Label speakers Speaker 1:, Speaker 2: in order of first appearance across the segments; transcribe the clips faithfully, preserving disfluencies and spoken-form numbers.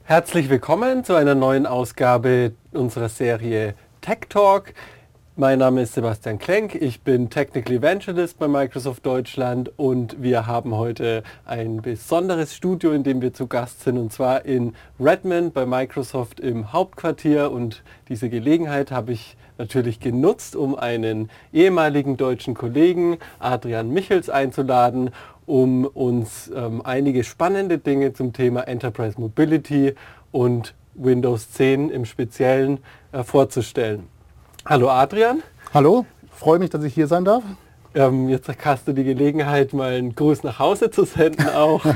Speaker 1: Herzlich willkommen zu einer neuen Ausgabe unserer Serie Tech Talk. Mein Name ist Sebastian Klenk, ich bin Technical Evangelist bei Microsoft Deutschland und wir haben heute ein besonderes Studio, in dem wir zu Gast sind, und zwar in Redmond bei Microsoft im Hauptquartier, und diese Gelegenheit habe ich natürlich genutzt, um einen ehemaligen deutschen Kollegen, Adrian Michels, einzuladen, um uns ähm, einige spannende Dinge zum Thema Enterprise Mobility und Windows zehn im Speziellen äh, vorzustellen. Hallo Adrian.
Speaker 2: Hallo, freue mich, dass ich hier sein darf.
Speaker 1: Ähm, jetzt hast du die Gelegenheit, mal einen Gruß nach Hause zu senden auch.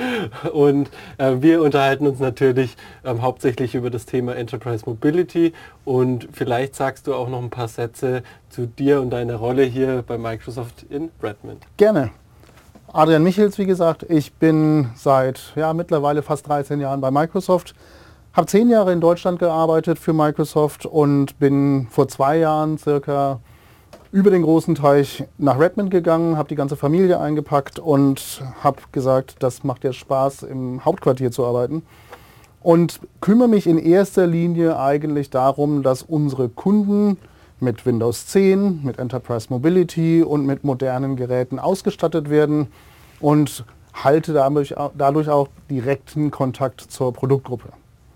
Speaker 1: Und äh, wir unterhalten uns natürlich ähm, hauptsächlich über das Thema Enterprise Mobility, und vielleicht sagst du auch noch ein paar Sätze zu dir und deiner Rolle hier bei Microsoft in Redmond.
Speaker 2: Gerne. Adrian Michels, wie gesagt, ich bin seit ja, mittlerweile fast dreizehn Jahren bei Microsoft. Habe zehn Jahre in Deutschland gearbeitet für Microsoft und bin vor zwei Jahren circa über den großen Teich nach Redmond gegangen, habe die ganze Familie eingepackt und habe gesagt, das macht jetzt Spaß, im Hauptquartier zu arbeiten. Und kümmere mich in erster Linie eigentlich darum, dass unsere Kunden mit Windows zehn, mit Enterprise Mobility und mit modernen Geräten ausgestattet werden, und halte dadurch, dadurch auch direkten Kontakt zur Produktgruppe.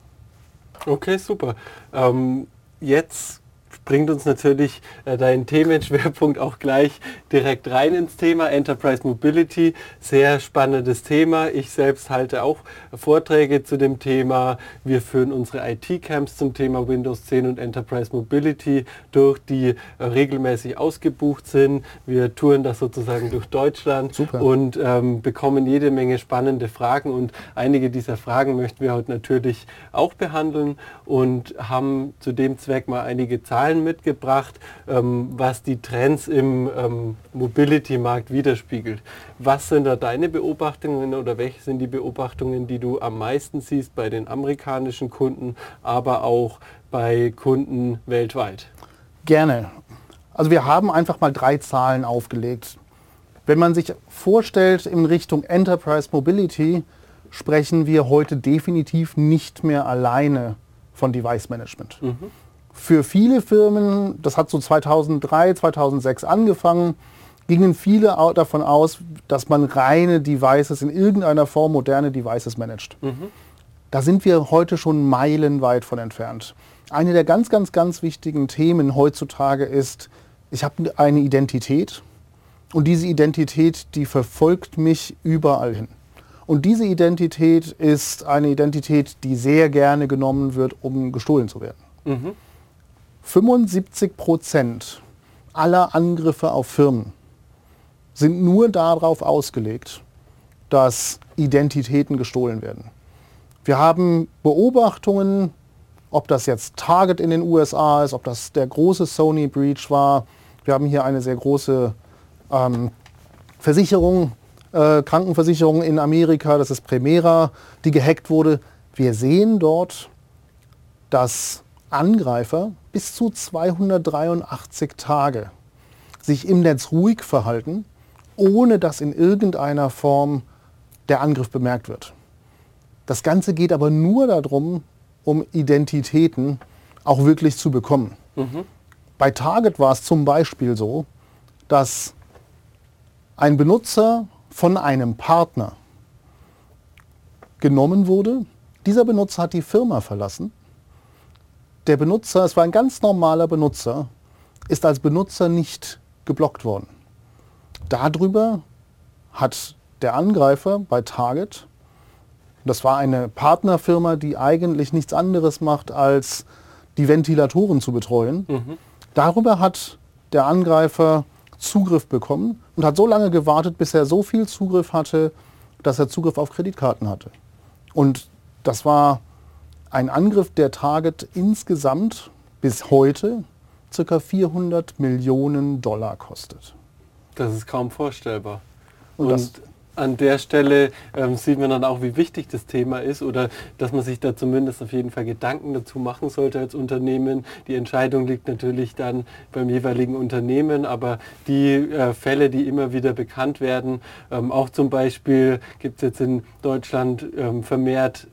Speaker 1: Okay, super. Ähm, jetzt bringt uns natürlich äh, dein Themenschwerpunkt auch gleich direkt rein ins Thema Enterprise Mobility. Sehr spannendes Thema. Ich selbst halte auch Vorträge zu dem Thema. Wir führen unsere I T-Camps zum Thema Windows zehn und Enterprise Mobility durch, die äh, regelmäßig ausgebucht sind. Wir touren das sozusagen durch Deutschland.
Speaker 2: Super.
Speaker 1: Und ähm, bekommen jede Menge spannende Fragen, und einige dieser Fragen möchten wir heute natürlich auch behandeln und haben zu dem Zweck mal einige Zahlen mitgebracht, ähm, was die Trends im ähm, Mobility-Markt widerspiegelt. Was sind da deine Beobachtungen, oder welche sind die Beobachtungen, die du am meisten siehst bei den amerikanischen Kunden, aber auch bei Kunden weltweit?
Speaker 2: Gerne. Also wir haben einfach mal drei Zahlen aufgelegt. Wenn man sich vorstellt, in Richtung Enterprise Mobility sprechen wir heute definitiv nicht mehr alleine von Device Management. Mhm. Für viele Firmen, das hat so zweitausenddrei, zweitausendsechs angefangen, gingen viele davon aus, dass man reine Devices in irgendeiner Form, moderne Devices managt. Mhm. Da sind wir heute schon meilenweit von entfernt. Eine der ganz, ganz, ganz wichtigen Themen heutzutage ist, ich habe eine Identität, und diese Identität, die verfolgt mich überall hin. Und diese Identität ist eine Identität, die sehr gerne genommen wird, um gestohlen zu werden. Mhm. fünfundsiebzig Prozent aller Angriffe auf Firmen sind nur darauf ausgelegt, dass Identitäten gestohlen werden. Wir haben Beobachtungen, ob das jetzt Target in den U S A ist, ob das der große Sony Breach war. Wir haben hier eine sehr große ähm, Versicherung, äh, Krankenversicherung in Amerika, das ist Premera, die gehackt wurde. Wir sehen dort, dass Angreifer bis zu zweihundertdreiundachtzig Tage sich im Netz ruhig verhalten, ohne dass in irgendeiner Form der Angriff bemerkt wird. Das Ganze geht aber nur darum, um Identitäten auch wirklich zu bekommen. Mhm. Bei Target war es zum Beispiel so, dass ein Benutzer von einem Partner genommen wurde. Dieser Benutzer hat die Firma verlassen. Der Benutzer, es war ein ganz normaler Benutzer, ist als Benutzer nicht geblockt worden. Darüber hat der Angreifer bei Target, das war eine Partnerfirma, die eigentlich nichts anderes macht, als die Ventilatoren zu betreuen, mhm. darüber hat der Angreifer Zugriff bekommen und hat so lange gewartet, bis er so viel Zugriff hatte, dass er Zugriff auf Kreditkarten hatte. Und das war ein Angriff, der Target insgesamt bis heute ca. vierhundert Millionen Dollar kostet.
Speaker 1: Das ist kaum vorstellbar.
Speaker 2: Und,
Speaker 1: Und
Speaker 2: das,
Speaker 1: an der Stelle ähm, sieht man dann auch, wie wichtig das Thema ist, oder dass man sich da zumindest auf jeden Fall Gedanken dazu machen sollte als Unternehmen. Die Entscheidung liegt natürlich dann beim jeweiligen Unternehmen, aber die äh, Fälle, die immer wieder bekannt werden, ähm, auch zum Beispiel gibt es jetzt in Deutschland ähm, vermehrt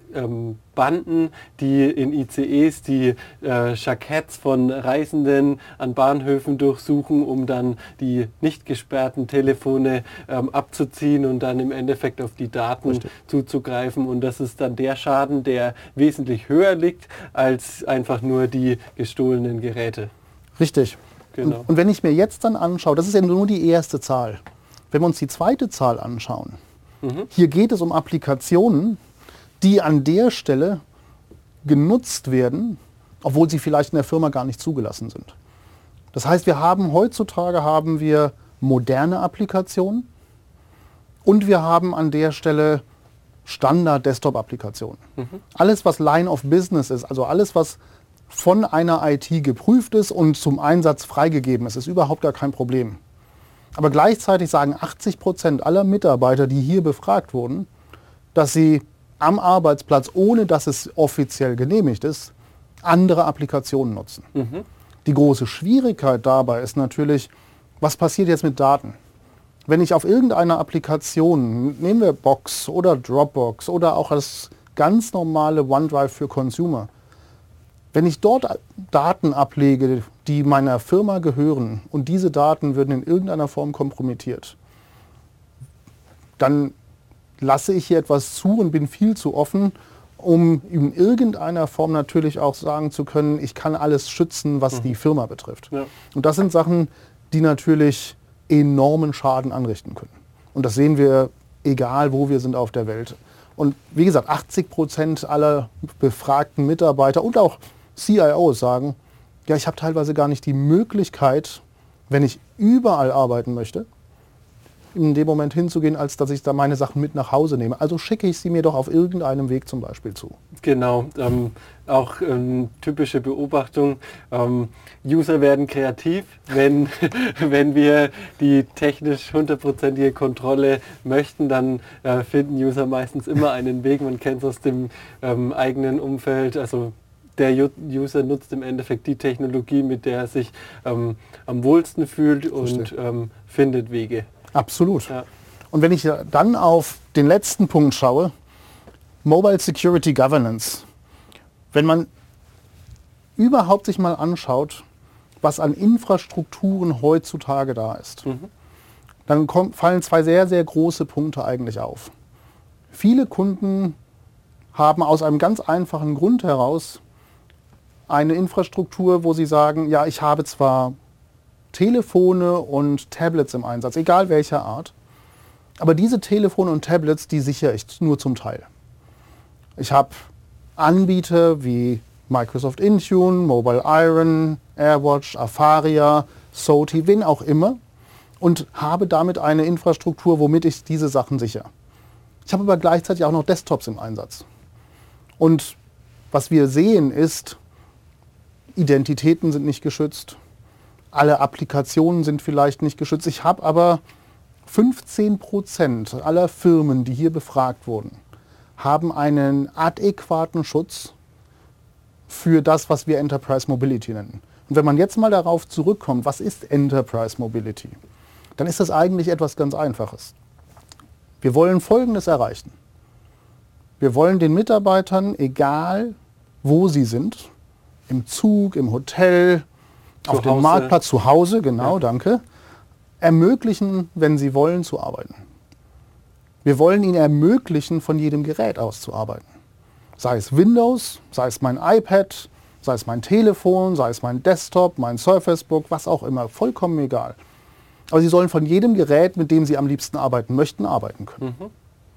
Speaker 1: ähm, Banden, die in I C Es die äh, Jacketts von Reisenden an Bahnhöfen durchsuchen, um dann die nicht gesperrten Telefone ähm, abzuziehen und dann im Endeffekt auf die Daten
Speaker 2: Richtig.
Speaker 1: zuzugreifen. Und das ist dann der Schaden, der wesentlich höher liegt als einfach nur die gestohlenen Geräte.
Speaker 2: Richtig.
Speaker 1: Genau.
Speaker 2: Und, und wenn ich mir jetzt dann anschaue, das ist ja nur die erste Zahl. Wenn wir uns die zweite Zahl anschauen, mhm. hier geht es um Applikationen, die an der Stelle genutzt werden, obwohl sie vielleicht in der Firma gar nicht zugelassen sind. Das heißt, wir haben heutzutage haben wir moderne Applikationen und wir haben an der Stelle Standard-Desktop-Applikationen. Mhm. Alles, was Line of Business ist, also alles, was von einer I T geprüft ist und zum Einsatz freigegeben ist, ist überhaupt gar kein Problem. Aber gleichzeitig sagen achtzig Prozent aller Mitarbeiter, die hier befragt wurden, dass sie am Arbeitsplatz, ohne dass es offiziell genehmigt ist, andere Applikationen nutzen. Mhm. Die große Schwierigkeit dabei ist natürlich, was passiert jetzt mit Daten? Wenn ich auf irgendeiner Applikation, nehmen wir Box oder Dropbox oder auch das ganz normale OneDrive für Consumer, wenn ich dort Daten ablege, die meiner Firma gehören und diese Daten würden in irgendeiner Form kompromittiert, dann lasse ich hier etwas zu und bin viel zu offen, um in irgendeiner Form natürlich auch sagen zu können, ich kann alles schützen, was mhm. die Firma betrifft. Ja. Und das sind Sachen, die natürlich enormen Schaden anrichten können. Und das sehen wir, egal wo wir sind auf der Welt. Und wie gesagt, achtzig Prozent aller befragten Mitarbeiter und auch C I Os sagen, ja, ich habe teilweise gar nicht die Möglichkeit, wenn ich überall arbeiten möchte, in dem Moment hinzugehen, als dass ich da meine Sachen mit nach Hause nehme. Also schicke ich sie mir doch auf irgendeinem Weg zum Beispiel zu.
Speaker 1: Genau, ähm, auch ähm, typische Beobachtung. Ähm, User werden kreativ, wenn, wenn wir die technisch hundertprozentige Kontrolle möchten, dann äh, finden User meistens immer einen Weg. Man kennt es aus dem ähm, eigenen Umfeld. Also der User nutzt im Endeffekt die Technologie, mit der er sich ähm, am wohlsten fühlt und ähm, findet Wege.
Speaker 2: Absolut. Ja. Und wenn ich dann auf den letzten Punkt schaue, Mobile Security Governance, wenn man überhaupt sich mal anschaut, was an Infrastrukturen heutzutage da ist, mhm. dann kommt, fallen zwei sehr, sehr große Punkte eigentlich auf. Viele Kunden haben aus einem ganz einfachen Grund heraus eine Infrastruktur, wo sie sagen, ja, ich habe zwar Telefone und Tablets im Einsatz, egal welcher Art, aber diese Telefone und Tablets, die sichere ich nur zum Teil. Ich habe Anbieter wie Microsoft Intune, Mobile Iron, AirWatch, Afaria, Soti, wen auch immer und habe damit eine Infrastruktur, womit ich diese Sachen sichere. Ich habe aber gleichzeitig auch noch Desktops im Einsatz. Und was wir sehen ist, Identitäten sind nicht geschützt, alle Applikationen sind vielleicht nicht geschützt. Ich habe aber fünfzehn Prozent aller Firmen, die hier befragt wurden, haben einen adäquaten Schutz für das, was wir Enterprise Mobility nennen. Und wenn man jetzt mal darauf zurückkommt, was ist Enterprise Mobility, dann ist das eigentlich etwas ganz Einfaches. Wir wollen Folgendes erreichen. Wir wollen den Mitarbeitern, egal wo sie sind, im Zug, im Hotel, zu auf dem Marktplatz, zu Hause, genau, ja. danke, ermöglichen, wenn sie wollen, zu arbeiten. Wir wollen ihnen ermöglichen, von jedem Gerät aus zu arbeiten. Sei es Windows, sei es mein iPad, sei es mein Telefon, sei es mein Desktop, mein Surface Book, was auch immer, vollkommen egal. Aber sie sollen von jedem Gerät, mit dem sie am liebsten arbeiten möchten, arbeiten können. Mhm.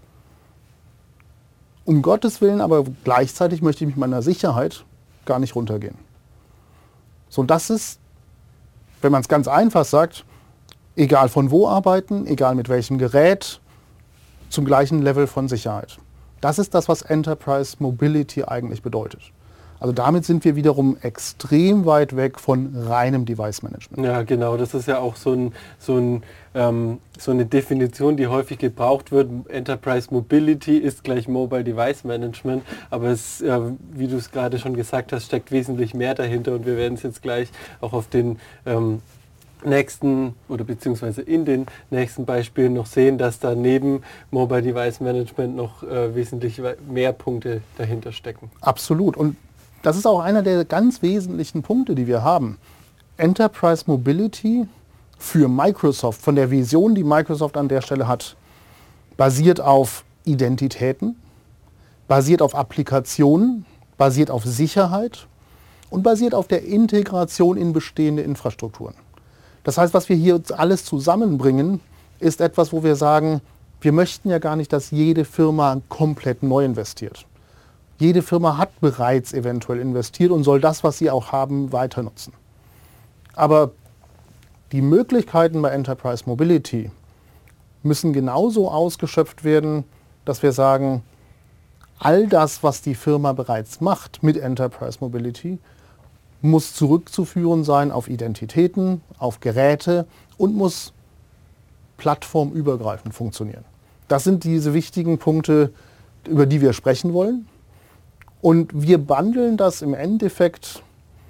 Speaker 2: Um Gottes Willen, aber gleichzeitig möchte ich mit meiner Sicherheit gar nicht runtergehen. So, das ist, wenn man es ganz einfach sagt, egal von wo arbeiten, egal mit welchem Gerät, zum gleichen Level von Sicherheit. Das ist das, was Enterprise Mobility eigentlich bedeutet. Also damit sind wir wiederum extrem weit weg von reinem Device Management.
Speaker 1: Ja, genau. Das ist ja auch so, ein, so, ein, ähm, so eine Definition, die häufig gebraucht wird. Enterprise Mobility ist gleich Mobile Device Management. Aber es, äh, wie du es gerade schon gesagt hast, steckt wesentlich mehr dahinter. Und wir werden es jetzt gleich auch auf den ähm, nächsten oder beziehungsweise in den nächsten Beispielen noch sehen, dass da neben Mobile Device Management noch äh, wesentlich mehr Punkte dahinter stecken.
Speaker 2: Absolut. Und das ist auch einer der ganz wesentlichen Punkte, die wir haben. Enterprise Mobility für Microsoft, von der Vision, die Microsoft an der Stelle hat, basiert auf Identitäten, basiert auf Applikationen, basiert auf Sicherheit und basiert auf der Integration in bestehende Infrastrukturen. Das heißt, was wir hier alles zusammenbringen, ist etwas, wo wir sagen, wir möchten ja gar nicht, dass jede Firma komplett neu investiert. Jede Firma hat bereits eventuell investiert und soll das, was sie auch haben, weiter nutzen. Aber die Möglichkeiten bei Enterprise Mobility müssen genauso ausgeschöpft werden, dass wir sagen, all das, was die Firma bereits macht mit Enterprise Mobility, muss zurückzuführen sein auf Identitäten, auf Geräte und muss plattformübergreifend funktionieren. Das sind diese wichtigen Punkte, über die wir sprechen wollen. Und wir bundeln das im Endeffekt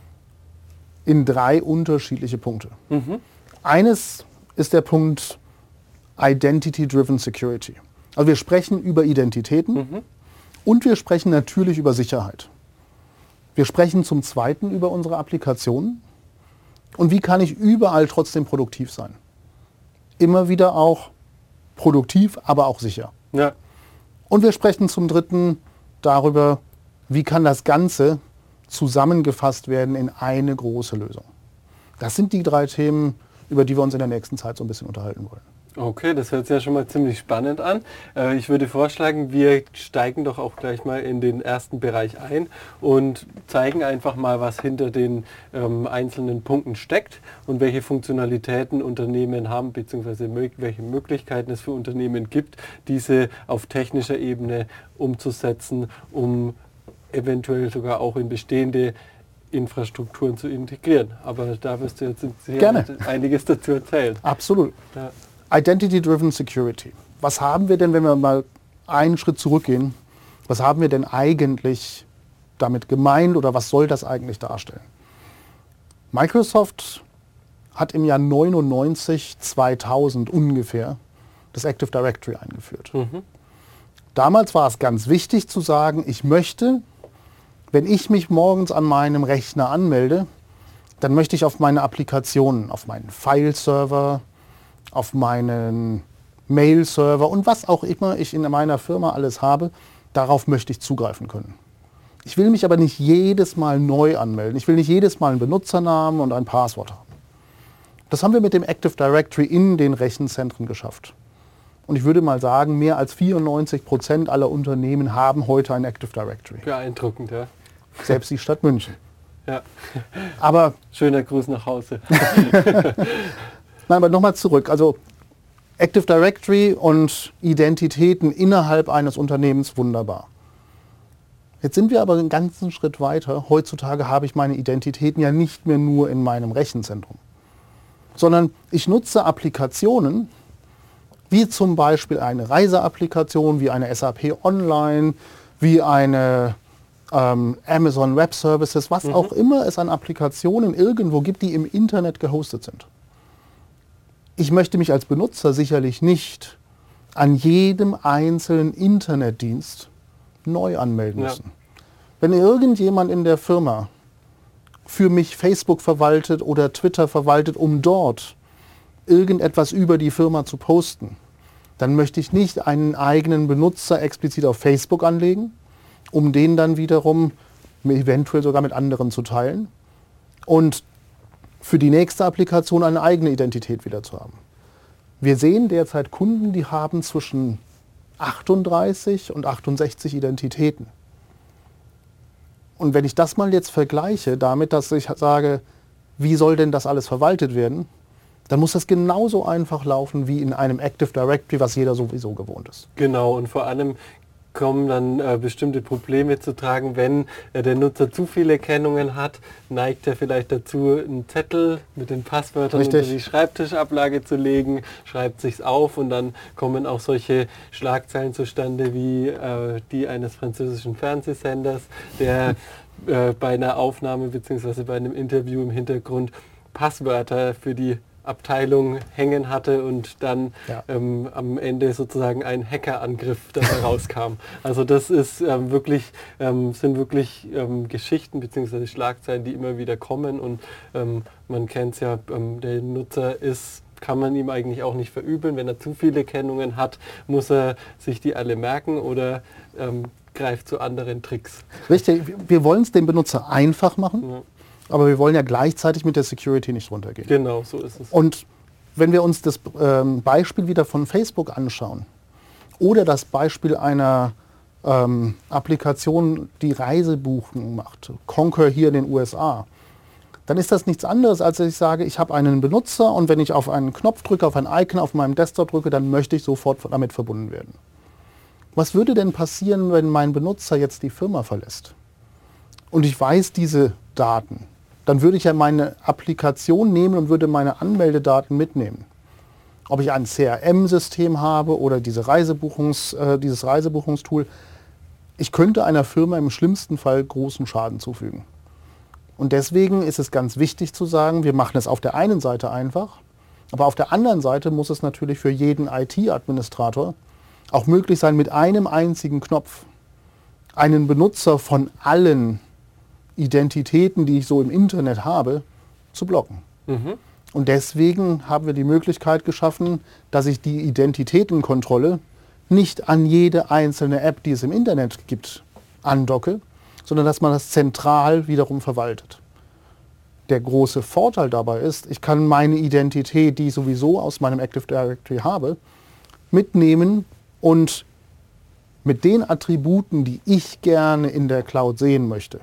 Speaker 2: in drei unterschiedliche Punkte. Mhm. Eines ist der Punkt Identity-Driven Security. Also wir sprechen über Identitäten mhm. und wir sprechen natürlich über Sicherheit. Wir sprechen zum Zweiten über unsere Applikationen und wie kann ich überall trotzdem produktiv sein. Immer wieder auch produktiv, aber auch sicher.
Speaker 1: Ja.
Speaker 2: Und wir sprechen zum Dritten darüber, wie kann das Ganze zusammengefasst werden in eine große Lösung. Das sind die drei Themen, über die wir uns in der nächsten Zeit so ein bisschen unterhalten wollen.
Speaker 1: Okay, das hört sich ja schon mal ziemlich spannend an. Äh, ich würde vorschlagen, wir steigen doch auch gleich mal in den ersten Bereich ein und zeigen einfach mal, was hinter den ähm, einzelnen Punkten steckt und welche Funktionalitäten Unternehmen haben, beziehungsweise mö- welche Möglichkeiten es für Unternehmen gibt, diese auf technischer Ebene umzusetzen, um eventuell sogar auch in bestehende Infrastrukturen zu integrieren. Aber da wirst du jetzt
Speaker 2: Gerne.
Speaker 1: einiges dazu erzählen.
Speaker 2: Absolut.
Speaker 1: Ja.
Speaker 2: Identity-Driven Security. Was haben wir denn, wenn wir mal einen Schritt zurückgehen, was haben wir denn eigentlich damit gemeint oder was soll das eigentlich darstellen? Microsoft hat im Jahr neunundneunzig, zweitausend ungefähr das Active Directory eingeführt. Mhm. Damals war es ganz wichtig zu sagen, ich möchte, wenn ich mich morgens an meinem Rechner anmelde, dann möchte ich auf meine Applikationen, auf meinen File-Server, auf meinen Mail-Server und was auch immer ich in meiner Firma alles habe, darauf möchte ich zugreifen können. Ich will mich aber nicht jedes Mal neu anmelden. Ich will nicht jedes Mal einen Benutzernamen und ein Passwort haben. Das haben wir mit dem Active Directory in den Rechenzentren geschafft. Und ich würde mal sagen, mehr als vierundneunzig Prozent aller Unternehmen haben heute ein Active Directory.
Speaker 1: Beeindruckend, ja.
Speaker 2: Selbst die Stadt München.
Speaker 1: Ja.
Speaker 2: Aber
Speaker 1: schöner Gruß nach Hause.
Speaker 2: Nein, aber nochmal zurück. Also Active Directory und Identitäten innerhalb eines Unternehmens, wunderbar. Jetzt sind wir aber einen ganzen Schritt weiter. Heutzutage habe ich meine Identitäten ja nicht mehr nur in meinem Rechenzentrum, sondern ich nutze Applikationen, wie zum Beispiel eine Reiseapplikation, wie eine S A P Online, wie eine ähm, Amazon Web Services, was mhm. auch immer es an Applikationen irgendwo gibt, die im Internet gehostet sind. Ich möchte mich als Benutzer sicherlich nicht an jedem einzelnen Internetdienst neu anmelden müssen. Ja. Wenn irgendjemand in der Firma für mich Facebook verwaltet oder Twitter verwaltet, um dort irgendetwas über die Firma zu posten, dann möchte ich nicht einen eigenen Benutzer explizit auf Facebook anlegen, um den dann wiederum eventuell sogar mit anderen zu teilen und für die nächste Applikation eine eigene Identität wieder zu haben. Wir sehen derzeit Kunden, die haben zwischen achtunddreißig und achtundsechzig Identitäten. Und wenn ich das mal jetzt vergleiche damit, dass ich sage, wie soll denn das alles verwaltet werden, dann muss das genauso einfach laufen wie in einem Active Directory, was jeder sowieso gewohnt ist.
Speaker 1: Genau, und vor allem kommen dann äh, bestimmte Probleme zu tragen, wenn äh, der Nutzer zu viele Kennungen hat, neigt er vielleicht dazu, einen Zettel mit den Passwörtern
Speaker 2: Richtig.
Speaker 1: unter die Schreibtischablage zu legen, schreibt sich's auf und dann kommen auch solche Schlagzeilen zustande wie äh, die eines französischen Fernsehsenders, der äh, bei einer Aufnahme bzw. bei einem Interview im Hintergrund Passwörter für die Abteilung hängen hatte und dann
Speaker 2: Ja.
Speaker 1: ähm, am Ende sozusagen ein Hackerangriff dabei rauskam. Also das ist ähm, wirklich, ähm, sind wirklich ähm, Geschichten bzw. Schlagzeilen, die immer wieder kommen und ähm, man kennt es ja, ähm, der Nutzer ist, kann man ihm eigentlich auch nicht verübeln. Wenn er zu viele Kennungen hat, muss er sich die alle merken oder ähm, greift zu anderen Tricks.
Speaker 2: Richtig, wir wollen es dem Benutzer einfach machen,
Speaker 1: Ja.
Speaker 2: aber wir wollen ja gleichzeitig mit der Security nicht runtergehen.
Speaker 1: Genau, so ist es.
Speaker 2: Und wenn wir uns das ähm, Beispiel wieder von Facebook anschauen oder das Beispiel einer ähm, Applikation, die Reisebuchung macht, Concur hier in den U S A, dann ist das nichts anderes, als dass ich sage, ich habe einen Benutzer und wenn ich auf einen Knopf drücke, auf ein Icon auf meinem Desktop drücke, dann möchte ich sofort damit verbunden werden. Was würde denn passieren, wenn mein Benutzer jetzt die Firma verlässt? Und ich weiß diese Daten. Dann würde ich ja meine Applikation nehmen und würde meine Anmeldedaten mitnehmen. Ob ich ein C R M-System habe oder diese Reisebuchungs, äh, dieses Reisebuchungstool. Ich könnte einer Firma im schlimmsten Fall großen Schaden zufügen. Und deswegen ist es ganz wichtig zu sagen, wir machen es auf der einen Seite einfach, aber auf der anderen Seite muss es natürlich für jeden I T-Administrator auch möglich sein, mit einem einzigen Knopf einen Benutzer von allen Identitäten, die ich so im Internet habe, zu blocken.
Speaker 1: Mhm.
Speaker 2: Und deswegen haben wir die Möglichkeit geschaffen, dass ich die Identitätenkontrolle nicht an jede einzelne App, die es im Internet gibt, andocke, sondern dass man das zentral wiederum verwaltet. Der große Vorteil dabei ist, ich kann meine Identität, die ich sowieso aus meinem Active Directory habe, mitnehmen und mit den Attributen, die ich gerne in der Cloud sehen möchte.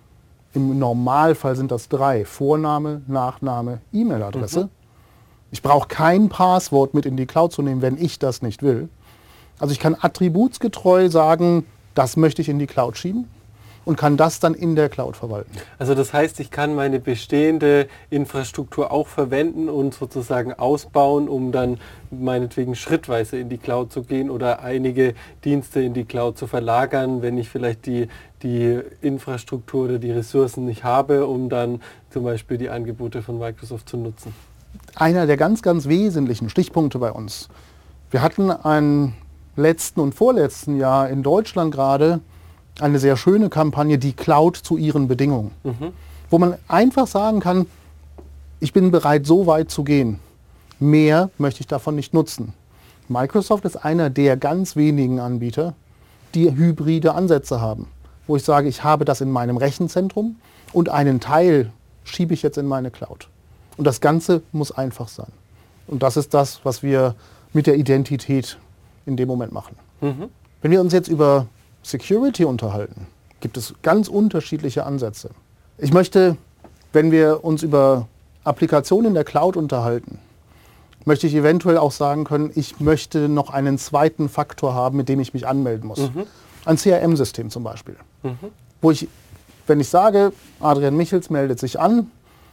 Speaker 2: Im Normalfall sind das drei: Vorname, Nachname, E-Mail-Adresse. Mhm. Ich brauche kein Passwort mit in die Cloud zu nehmen, wenn ich das nicht will. Also ich kann attributsgetreu sagen, das möchte ich in die Cloud schieben und kann das dann in der Cloud verwalten.
Speaker 1: Also das heißt, ich kann meine bestehende Infrastruktur auch verwenden und sozusagen ausbauen, um dann meinetwegen schrittweise in die Cloud zu gehen oder einige Dienste in die Cloud zu verlagern, wenn ich vielleicht die, die Infrastruktur oder die Ressourcen nicht habe, um dann zum Beispiel die Angebote von Microsoft zu nutzen.
Speaker 2: Einer der ganz, ganz wesentlichen Stichpunkte bei uns. Wir hatten im letzten und vorletzten Jahr in Deutschland gerade eine sehr schöne Kampagne, die Cloud zu ihren Bedingungen. Mhm. Wo man einfach sagen kann, ich bin bereit, so weit zu gehen. Mehr möchte ich davon nicht nutzen. Microsoft ist einer der ganz wenigen Anbieter, die hybride Ansätze haben. Wo ich sage, ich habe das in meinem Rechenzentrum und einen Teil schiebe ich jetzt in meine Cloud. Und das Ganze muss einfach sein. Und das ist das, was wir mit der Identität in dem Moment machen. Mhm. Wenn wir uns jetzt über Security unterhalten, gibt es ganz unterschiedliche Ansätze. Ich möchte, wenn wir uns über Applikationen in der Cloud unterhalten, möchte ich eventuell auch sagen können, ich möchte noch einen zweiten Faktor haben, mit dem ich mich anmelden muss. Mhm. Ein C R M-System zum Beispiel. Mhm. Wo ich, wenn ich sage, Adrian Michels meldet sich an,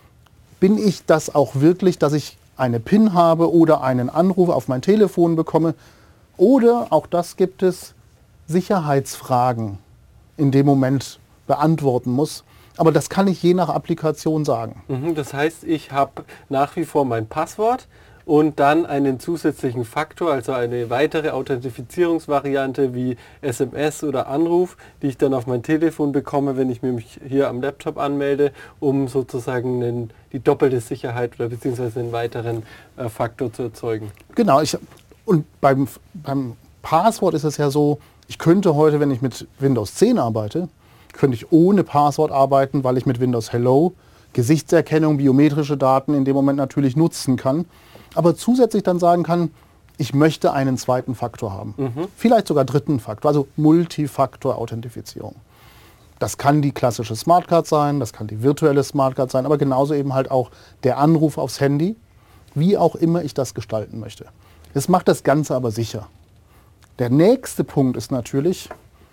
Speaker 2: bin ich das auch wirklich, dass ich eine PIN habe oder einen Anruf auf mein Telefon bekomme. Oder, auch das gibt es, Sicherheitsfragen in dem Moment beantworten muss. Aber das kann ich je nach Applikation sagen.
Speaker 1: Mhm, das heißt, ich habe nach wie vor mein Passwort und dann einen zusätzlichen Faktor, also eine weitere Authentifizierungsvariante wie S M S oder Anruf, die ich dann auf mein Telefon bekomme, wenn ich mich hier am Laptop anmelde, um sozusagen einen, die doppelte Sicherheit oder beziehungsweise einen weiteren äh, Faktor zu erzeugen.
Speaker 2: Genau, ich, und beim, beim Passwort ist es ja so, ich könnte heute, wenn ich mit Windows zehn arbeite, könnte ich ohne Passwort arbeiten, weil ich mit Windows Hello Gesichtserkennung, biometrische Daten in dem Moment natürlich nutzen kann. Aber zusätzlich dann sagen kann, ich möchte einen zweiten Faktor haben. Mhm. Vielleicht sogar dritten Faktor, also Multifaktor-Authentifizierung. Das kann die klassische Smartcard sein, das kann die virtuelle Smartcard sein, aber genauso eben halt auch der Anruf aufs Handy, wie auch immer ich das gestalten möchte. Das macht das Ganze aber sicher. Der nächste Punkt ist natürlich,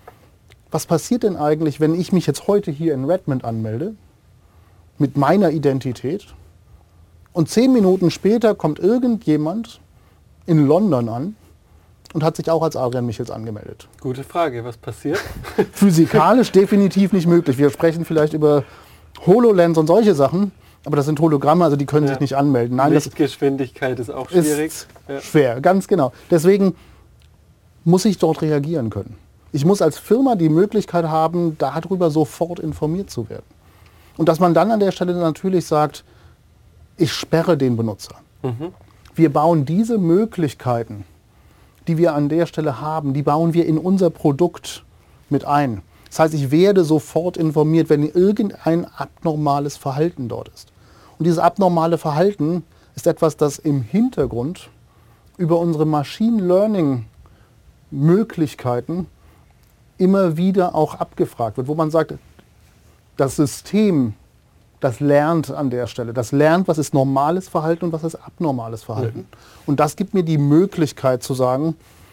Speaker 2: was passiert denn eigentlich, wenn ich mich jetzt heute hier in Redmond anmelde, mit meiner Identität, und zehn Minuten später kommt irgendjemand in London an und hat sich auch als Adrian Michels angemeldet.
Speaker 1: Gute Frage, was passiert?
Speaker 2: Physikalisch definitiv nicht möglich. Wir sprechen vielleicht über HoloLens und solche Sachen, Aber das sind Hologramme, also die können
Speaker 1: ja.
Speaker 2: sich nicht anmelden. Nein,
Speaker 1: Lichtgeschwindigkeit ist auch schwierig.
Speaker 2: Ist
Speaker 1: ja.
Speaker 2: schwer, ganz genau. Deswegen muss ich dort reagieren können. Ich muss als Firma die Möglichkeit haben, darüber sofort informiert zu werden. Und dass man dann an der Stelle natürlich sagt, ich sperre den Benutzer. Mhm. Wir bauen diese Möglichkeiten, die wir an der Stelle haben, die bauen wir in unser Produkt mit ein. Das heißt, ich werde sofort informiert, wenn irgendein abnormales Verhalten dort ist. Und dieses abnormale Verhalten ist etwas, das im Hintergrund über unsere Machine Learning Möglichkeiten immer wieder auch abgefragt wird, wo man sagt, das System, das lernt an der Stelle, das lernt, was ist normales Verhalten und was ist abnormales Verhalten. Mhm. Und das gibt mir die Möglichkeit zu sagen,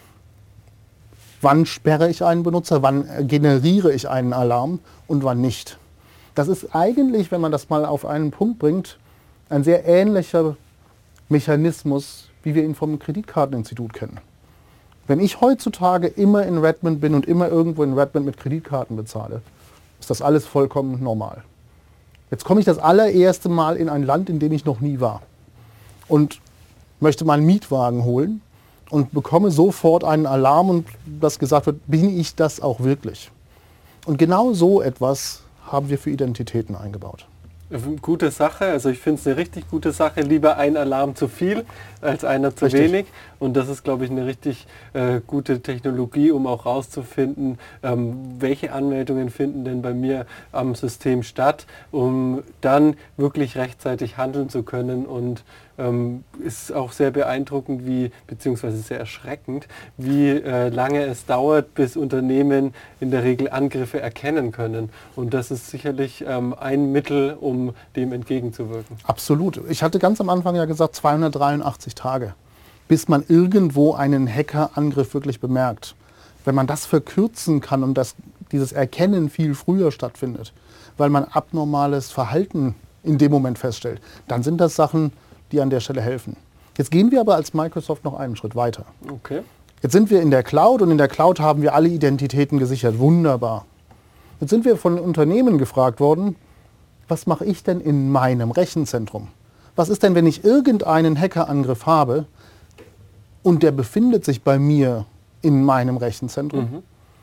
Speaker 2: wann sperre ich einen Benutzer, wann generiere ich einen Alarm und wann nicht. Das ist eigentlich, wenn man das mal auf einen Punkt bringt, ein sehr ähnlicher Mechanismus, wie wir ihn vom Kreditkarteninstitut kennen. Wenn ich heutzutage immer in Redmond bin und immer irgendwo in Redmond mit Kreditkarten bezahle, ist das alles vollkommen normal. Jetzt komme ich das allererste Mal in ein Land, in dem ich noch nie war und möchte mal einen Mietwagen holen und bekomme sofort einen Alarm und das gesagt wird, bin ich das auch wirklich? Und genau so etwas haben wir für Identitäten eingebaut.
Speaker 1: Gute Sache, also ich finde es eine richtig gute Sache, lieber ein Alarm zu viel als einer zu
Speaker 2: Richtig.
Speaker 1: wenig und das ist, glaube ich, eine richtig äh, gute Technologie, um auch rauszufinden, ähm, welche Anmeldungen finden denn bei mir am System statt, um dann wirklich rechtzeitig handeln zu können und ähm, ist auch sehr beeindruckend, wie, beziehungsweise sehr erschreckend, wie äh, lange es dauert, bis Unternehmen in der Regel Angriffe erkennen können und das ist sicherlich ähm, ein Mittel, um um dem entgegenzuwirken.
Speaker 2: Absolut. Ich hatte ganz am Anfang ja gesagt, zweihundertdreiundachtzig Tage, bis man irgendwo einen Hackerangriff wirklich bemerkt. Wenn man das verkürzen kann und dass dieses Erkennen viel früher stattfindet, weil man abnormales Verhalten in dem Moment feststellt, dann sind das Sachen, die an der Stelle helfen. Jetzt gehen wir aber als Microsoft noch einen Schritt weiter.
Speaker 1: Okay.
Speaker 2: Jetzt sind wir in der Cloud und in der Cloud haben wir alle Identitäten gesichert. Wunderbar. Jetzt sind wir von Unternehmen gefragt worden, was mache ich denn in meinem Rechenzentrum? Was ist denn, wenn ich irgendeinen Hackerangriff habe und der befindet sich bei mir in meinem Rechenzentrum? Mhm.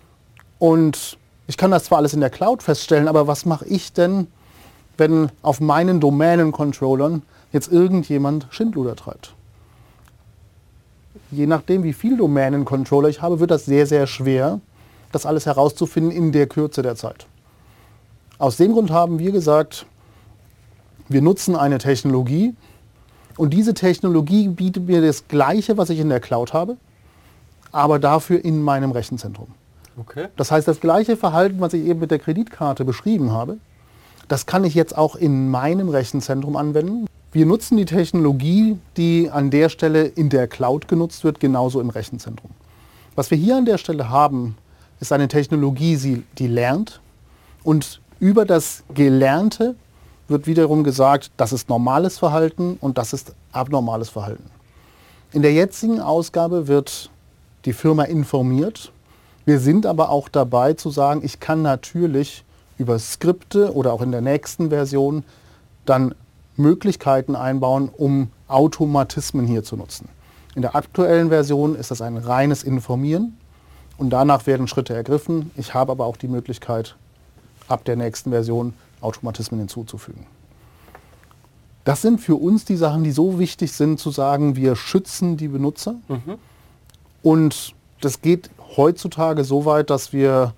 Speaker 2: Und ich kann das zwar alles in der Cloud feststellen, aber was mache ich denn, wenn auf meinen Domänen-Controllern jetzt irgendjemand Schindluder treibt? Je nachdem, wie viel Domänen-Controller ich habe, wird das sehr, sehr schwer, das alles herauszufinden in der Kürze der Zeit. Aus dem Grund haben wir gesagt, wir nutzen eine Technologie und diese Technologie bietet mir das Gleiche, was ich in der Cloud habe, aber dafür in meinem Rechenzentrum.
Speaker 1: Okay.
Speaker 2: Das heißt, das gleiche Verhalten, was ich eben mit der Kreditkarte beschrieben habe, das kann ich jetzt auch in meinem Rechenzentrum anwenden. Wir nutzen die Technologie, die an der Stelle in der Cloud genutzt wird, genauso im Rechenzentrum. Was wir hier an der Stelle haben, ist eine Technologie, die lernt und über das Gelernte wird wiederum gesagt, das ist normales Verhalten und das ist abnormales Verhalten. In der jetzigen Ausgabe wird die Firma informiert. Wir sind aber auch dabei zu sagen, ich kann natürlich über Skripte oder auch in der nächsten Version dann Möglichkeiten einbauen, um Automatismen hier zu nutzen. In der aktuellen Version ist das ein reines Informieren und danach werden Schritte ergriffen. Ich habe aber auch die Möglichkeit, ab der nächsten Version Automatismen hinzuzufügen. Das sind für uns die Sachen, die so wichtig sind, zu sagen, wir schützen die Benutzer. Mhm. Und das geht heutzutage so weit, dass wir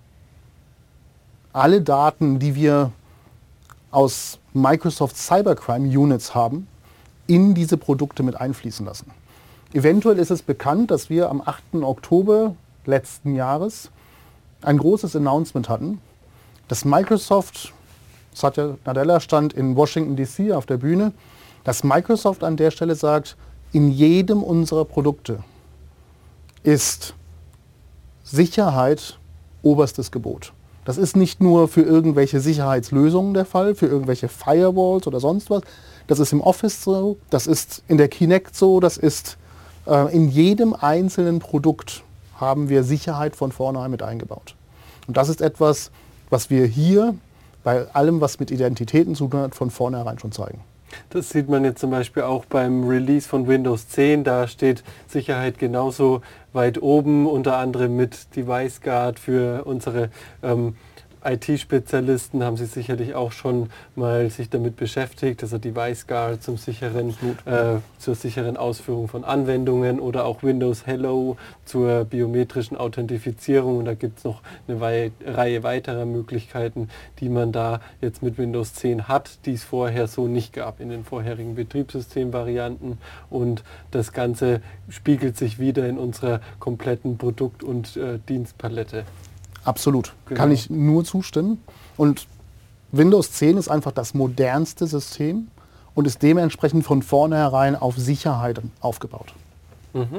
Speaker 2: alle Daten, die wir aus Microsoft Cybercrime Units haben, in diese Produkte mit einfließen lassen. Eventuell ist es bekannt, dass wir am achten Oktober letzten Jahres ein großes Announcement hatten, dass Microsoft, Satya Nadella stand in Washington D C auf der Bühne, dass Microsoft an der Stelle sagt, in jedem unserer Produkte ist Sicherheit oberstes Gebot. Das ist nicht nur für irgendwelche Sicherheitslösungen der Fall, für irgendwelche Firewalls oder sonst was. Das ist im Office so, das ist in der Kinect so, das ist äh, in jedem einzelnen Produkt haben wir Sicherheit von vornherein mit eingebaut. Und das ist etwas, was wir hier bei allem, was mit Identitäten zu tun hat, von vornherein schon zeigen.
Speaker 1: Das sieht man jetzt zum Beispiel auch beim Release von Windows zehn. Da steht Sicherheit genauso weit oben, unter anderem mit Device Guard für unsere ähm, I T-Spezialisten haben Sie sicherlich auch schon mal sich damit beschäftigt, also Device Guard zum sicheren, äh, zur sicheren Ausführung von Anwendungen oder auch Windows Hello zur biometrischen Authentifizierung. Und da gibt es noch eine Wei- Reihe weiterer Möglichkeiten, die man da jetzt mit Windows zehn hat, die es vorher so nicht gab in den vorherigen Betriebssystemvarianten. Und das Ganze spiegelt sich wieder in unserer kompletten Produkt- und äh, Dienstpalette.
Speaker 2: Absolut,
Speaker 1: Genau.
Speaker 2: Kann ich nur zustimmen. Und Windows zehn ist einfach das modernste System und ist dementsprechend von vornherein auf Sicherheit aufgebaut.
Speaker 1: Mhm.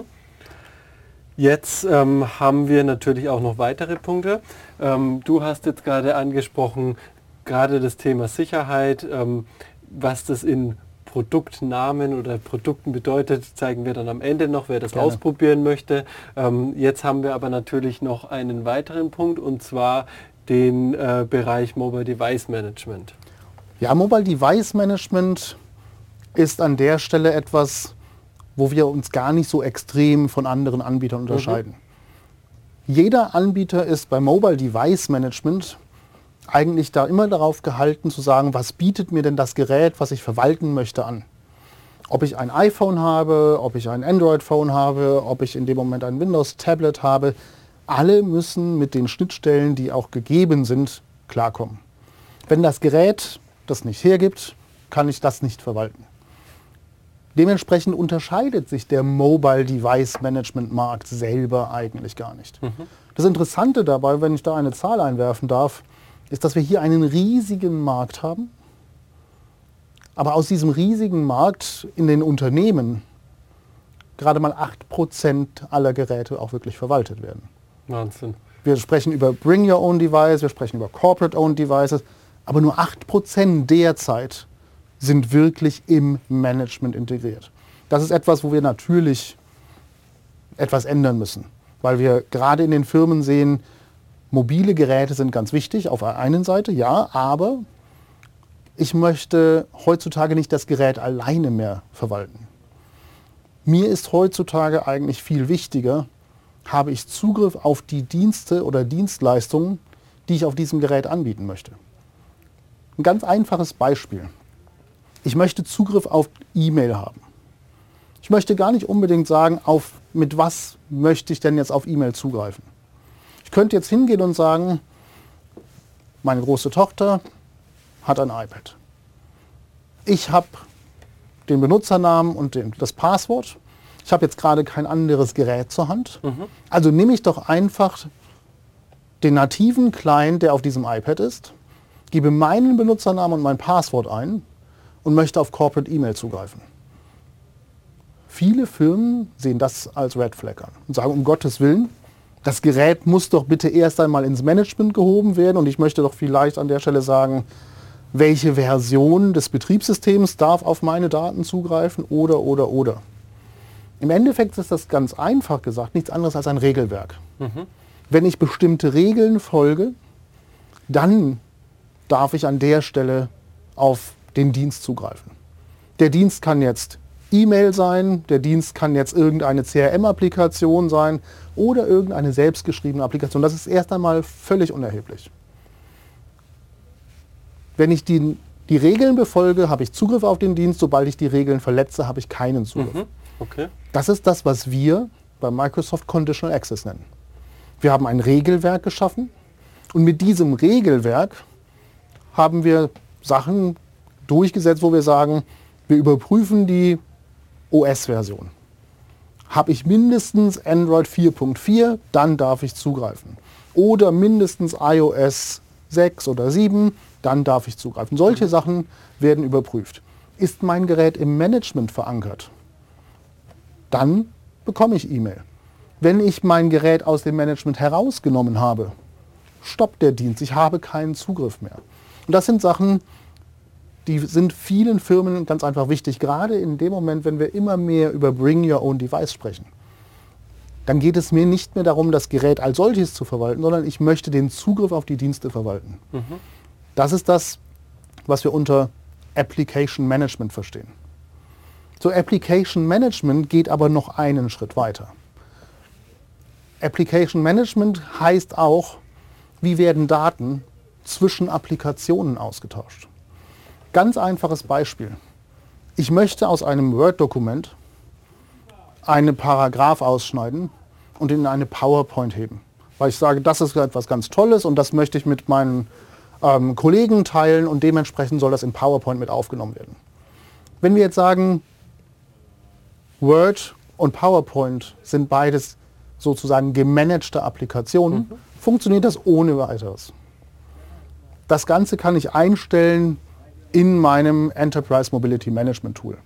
Speaker 1: Jetzt ähm, haben wir natürlich auch noch weitere Punkte. Ähm, du hast jetzt gerade angesprochen, gerade das Thema Sicherheit, ähm, was das in Produktnamen oder Produkten bedeutet, zeigen wir dann am Ende noch, wer das
Speaker 2: Gerne.
Speaker 1: ausprobieren möchte. Ähm, jetzt haben wir aber natürlich noch einen weiteren Punkt, und zwar den äh, Bereich Mobile Device Management.
Speaker 2: Ja, Mobile Device Management ist an der Stelle etwas, wo wir uns gar nicht so extrem von anderen Anbietern unterscheiden. Mhm. Jeder Anbieter ist bei Mobile Device Management eigentlich da immer darauf gehalten zu sagen, was bietet mir denn das Gerät, was ich verwalten möchte, an. Ob ich ein iPhone habe, ob ich ein Android-Phone habe, ob ich in dem Moment ein Windows-Tablet habe, alle müssen mit den Schnittstellen, die auch gegeben sind, klarkommen. Wenn das Gerät das nicht hergibt, kann ich das nicht verwalten. Dementsprechend unterscheidet sich der Mobile Device Management Markt selber eigentlich gar nicht. Mhm. Das Interessante dabei, wenn ich da eine Zahl einwerfen darf, ist, dass wir hier einen riesigen Markt haben, aber aus diesem riesigen Markt in den Unternehmen gerade mal acht Prozent aller Geräte auch wirklich verwaltet werden.
Speaker 1: Wahnsinn.
Speaker 2: Wir sprechen über Bring Your Own Device, wir sprechen über Corporate Owned Devices, aber nur acht Prozent derzeit sind wirklich im Management integriert. Das ist etwas, wo wir natürlich etwas ändern müssen, weil wir gerade in den Firmen sehen, mobile Geräte sind ganz wichtig auf der einen Seite, ja, aber ich möchte heutzutage nicht das Gerät alleine mehr verwalten. Mir ist heutzutage eigentlich viel wichtiger, habe ich Zugriff auf die Dienste oder Dienstleistungen, die ich auf diesem Gerät anbieten möchte. Ein ganz einfaches Beispiel. Ich möchte Zugriff auf E-Mail haben. Ich möchte gar nicht unbedingt sagen, auf, mit was möchte ich denn jetzt auf E-Mail zugreifen. Ich könnte jetzt hingehen und sagen, meine große Tochter hat ein iPad. Ich habe den Benutzernamen und den, das Passwort. Ich habe jetzt gerade kein anderes Gerät zur Hand. Mhm. Also nehme ich doch einfach den nativen Client, der auf diesem iPad ist, gebe meinen Benutzernamen und mein Passwort ein und möchte auf Corporate E-Mail zugreifen. Viele Firmen sehen das als Red Flag an und sagen, um Gottes Willen, das Gerät muss doch bitte erst einmal ins Management gehoben werden und ich möchte doch vielleicht an der Stelle sagen, welche Version des Betriebssystems darf auf meine Daten zugreifen oder, oder, oder. Im Endeffekt ist das ganz einfach gesagt nichts anderes als ein Regelwerk. Mhm. Wenn ich bestimmte Regeln folge, dann darf ich an der Stelle auf den Dienst zugreifen. Der Dienst kann jetzt E-Mail sein, der Dienst kann jetzt irgendeine C R M-Applikation sein oder irgendeine selbstgeschriebene Applikation. Das ist erst einmal völlig unerheblich. Wenn ich die, die Regeln befolge, habe ich Zugriff auf den Dienst. Sobald ich die Regeln verletze, habe ich keinen Zugriff.
Speaker 1: Mhm. Okay.
Speaker 2: Das ist das, was wir bei Microsoft Conditional Access nennen. Wir haben ein Regelwerk geschaffen und mit diesem Regelwerk haben wir Sachen durchgesetzt, wo wir sagen, wir überprüfen die O S-Version. Habe ich mindestens Android vier Punkt vier, dann darf ich zugreifen. Oder mindestens i O S sechs oder sieben, dann darf ich zugreifen. Solche mhm. Sachen werden überprüft. Ist mein Gerät im Management verankert, dann bekomme ich E-Mail. Wenn ich mein Gerät aus dem Management herausgenommen habe, stoppt der Dienst. Ich habe keinen Zugriff mehr. Und das sind Sachen, die sind vielen Firmen ganz einfach wichtig. Gerade in dem Moment, wenn wir immer mehr über Bring Your Own Device sprechen. Dann geht es mir nicht mehr darum, das Gerät als solches zu verwalten, sondern ich möchte den Zugriff auf die Dienste verwalten. Mhm. Das ist das, was wir unter Application Management verstehen. So, Application Management geht aber noch einen Schritt weiter. Application Management heißt auch, wie werden Daten zwischen Applikationen ausgetauscht. Ganz einfaches Beispiel. Ich möchte aus einem Word-Dokument einen Paragraph ausschneiden und in eine PowerPoint heben. Weil ich sage, das ist etwas ganz Tolles und das möchte ich mit meinen ähm, Kollegen teilen und dementsprechend soll das in PowerPoint mit aufgenommen werden. Wenn wir jetzt sagen, Word und PowerPoint sind beides sozusagen gemanagte Applikationen, mhm. funktioniert das ohne weiteres. Das Ganze kann ich einstellen in meinem Enterprise Mobility Management Tool.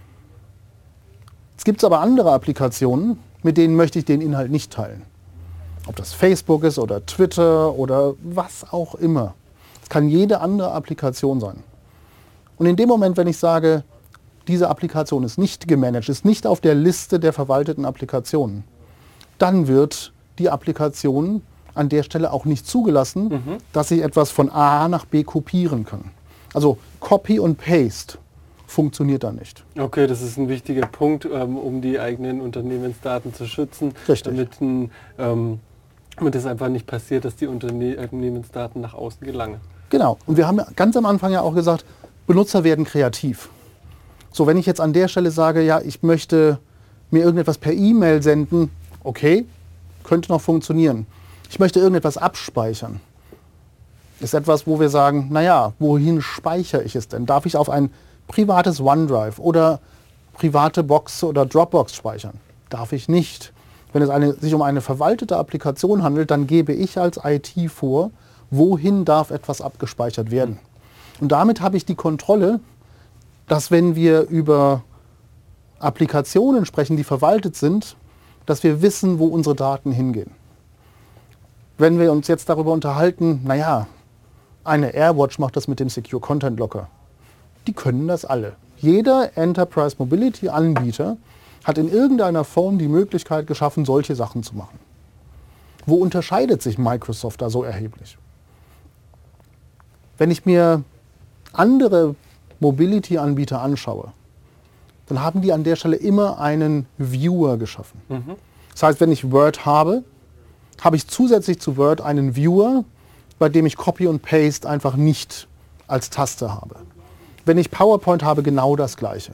Speaker 2: Es gibt aber andere Applikationen, mit denen möchte ich den Inhalt nicht teilen. Ob das Facebook ist oder Twitter oder was auch immer. Es kann jede andere Applikation sein. Und in dem Moment, wenn ich sage, diese Applikation ist nicht gemanagt, ist nicht auf der Liste der verwalteten Applikationen, dann wird die Applikation an der Stelle auch nicht zugelassen, mhm. dass ich etwas von A nach B kopieren kann. Also Copy und Paste funktioniert da nicht.
Speaker 1: Okay, das ist ein wichtiger Punkt, ähm, um die eigenen Unternehmensdaten zu schützen.
Speaker 2: Richtig.
Speaker 1: Damit, ein, ähm, damit es einfach nicht passiert, dass die Unterne- Unternehmensdaten nach außen gelangen.
Speaker 2: Genau. Und wir haben ja ganz am Anfang ja auch gesagt, Benutzer werden kreativ. So, wenn ich jetzt an der Stelle sage, ja, ich möchte mir irgendetwas per E-Mail senden, okay, könnte noch funktionieren. Ich möchte irgendetwas abspeichern. Ist etwas, wo wir sagen, naja, wohin speichere ich es denn? Darf ich auf ein privates OneDrive oder private Box oder Dropbox speichern? Darf ich nicht. Wenn es eine, sich um eine verwaltete Applikation handelt, dann gebe ich als I T vor, wohin darf etwas abgespeichert werden. Und damit habe ich die Kontrolle, dass wenn wir über Applikationen sprechen, die verwaltet sind, dass wir wissen, wo unsere Daten hingehen. Wenn wir uns jetzt darüber unterhalten, naja, eine AirWatch macht das mit dem Secure Content Locker. Die können das alle. Jeder Enterprise Mobility Anbieter hat in irgendeiner Form die Möglichkeit geschaffen, solche Sachen zu machen. Wo unterscheidet sich Microsoft da so erheblich? Wenn ich mir andere Mobility-Anbieter anschaue, dann haben die an der Stelle immer einen Viewer geschaffen. Mhm. Das heißt, wenn ich Word habe, habe ich zusätzlich zu Word einen Viewer, bei dem ich Copy und Paste einfach nicht als Taste habe. Wenn ich PowerPoint habe, genau das Gleiche.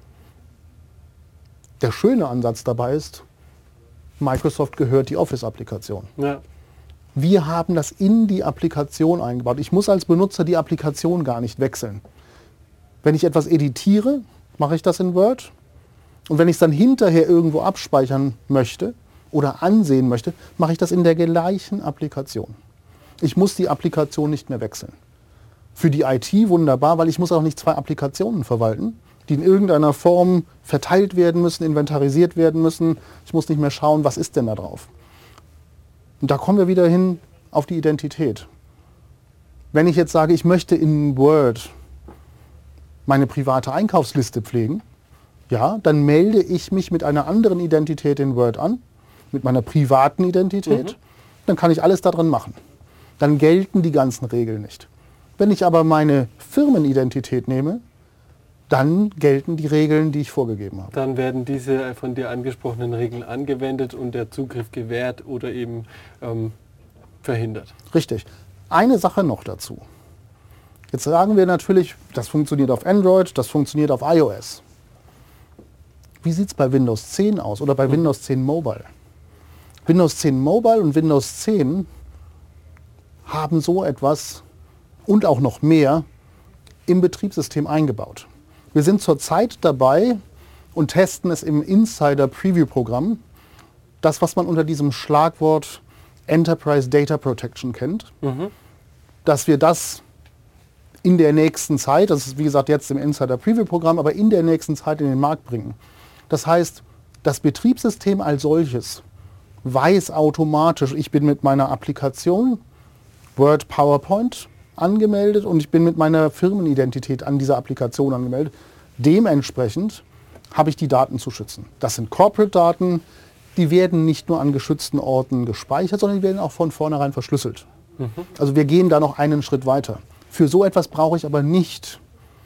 Speaker 2: Der schöne Ansatz dabei ist, Microsoft gehört die Office-Applikation.
Speaker 1: Ja.
Speaker 2: Wir haben das in die Applikation eingebaut. Ich muss als Benutzer die Applikation gar nicht wechseln. Wenn ich etwas editiere, mache ich das in Word. Und wenn ich es dann hinterher irgendwo abspeichern möchte oder ansehen möchte, mache ich das in der gleichen Applikation. Ich muss die Applikation nicht mehr wechseln. Für die I T wunderbar, weil ich muss auch nicht zwei Applikationen verwalten, die in irgendeiner Form verteilt werden müssen, inventarisiert werden müssen. Ich muss nicht mehr schauen, was ist denn da drauf. Und da kommen wir wieder hin auf die Identität. Wenn ich jetzt sage, ich möchte in Word meine private Einkaufsliste pflegen, ja, dann melde ich mich mit einer anderen Identität in Word an, mit meiner privaten Identität. Mhm. Dann kann ich alles da drin machen. Dann gelten die ganzen Regeln nicht. Wenn ich aber meine Firmenidentität nehme, dann gelten die Regeln, die ich vorgegeben habe.
Speaker 1: Dann werden diese von dir angesprochenen Regeln angewendet und der Zugriff gewährt oder eben ähm, verhindert.
Speaker 2: Richtig. Eine Sache noch dazu. Jetzt sagen wir natürlich, das funktioniert auf Android, das funktioniert auf iOS. Wie sieht es bei Windows zehn aus oder bei mhm. Windows zehn Mobile? Windows zehn Mobile und Windows zehn haben so etwas und auch noch mehr im Betriebssystem eingebaut. Wir sind zurzeit dabei und testen es im Insider-Preview-Programm, das, was man unter diesem Schlagwort Enterprise Data Protection kennt, mhm. dass wir das in der nächsten Zeit, das ist wie gesagt jetzt im Insider-Preview-Programm, aber in der nächsten Zeit in den Markt bringen. Das heißt, das Betriebssystem als solches weiß automatisch, ich bin mit meiner Applikation Word, PowerPoint angemeldet und ich bin mit meiner Firmenidentität an dieser Applikation angemeldet. Dementsprechend habe ich die Daten zu schützen. Das sind Corporate-Daten, die werden nicht nur an geschützten Orten gespeichert, sondern die werden auch von vornherein verschlüsselt. Mhm. Also wir gehen da noch einen Schritt weiter. Für so etwas brauche ich aber nicht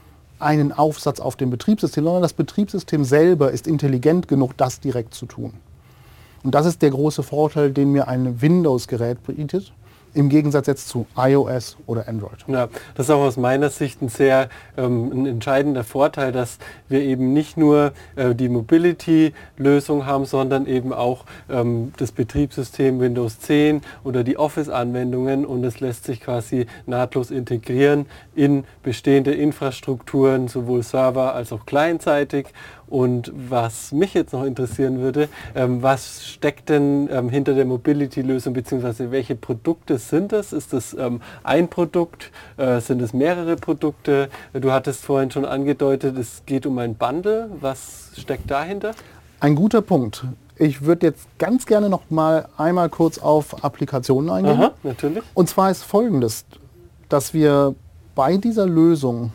Speaker 2: einen Aufsatz auf dem Betriebssystem, sondern das Betriebssystem selber ist intelligent genug, das direkt zu tun. Und das ist der große Vorteil, den mir ein Windows-Gerät bietet, im Gegensatz jetzt zu iOS oder Android.
Speaker 1: Ja, das ist auch aus meiner Sicht ein sehr ähm, ein entscheidender Vorteil, dass wir eben nicht nur äh, die Mobility-Lösung haben, sondern eben auch ähm, das Betriebssystem Windows zehn oder die Office-Anwendungen, und es lässt sich quasi nahtlos integrieren in bestehende Infrastrukturen, sowohl Server als auch clientseitig. Und was mich jetzt noch interessieren würde, ähm, was steckt denn ähm, hinter der Mobility-Lösung, beziehungsweise welche Produkte sind es? Ist es ähm, ein Produkt? Äh, sind es mehrere Produkte? Du hattest vorhin schon angedeutet, es geht um ein Bundle. Was steckt dahinter?
Speaker 2: Ein guter Punkt. Ich würde jetzt ganz gerne noch mal einmal kurz auf Applikationen eingehen.
Speaker 1: Aha, natürlich.
Speaker 2: Und zwar ist Folgendes, dass wir bei dieser Lösung,